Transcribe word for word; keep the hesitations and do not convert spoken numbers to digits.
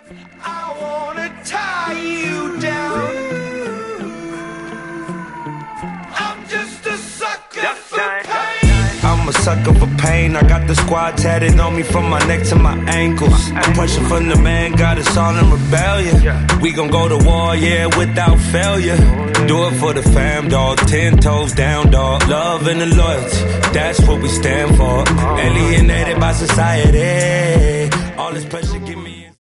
I wanna tie you down. I'm just a sucker for pain. I'm a sucker for pain. I got the squad tatted on me from my neck to my ankles. The pressure from the man got us all in rebellion. We gon' go to war, yeah, without failure. Do it for the fam, dog. Ten toes down, dog. Love and the loyalty, that's what we stand for. Alienated by society. All this pressure give me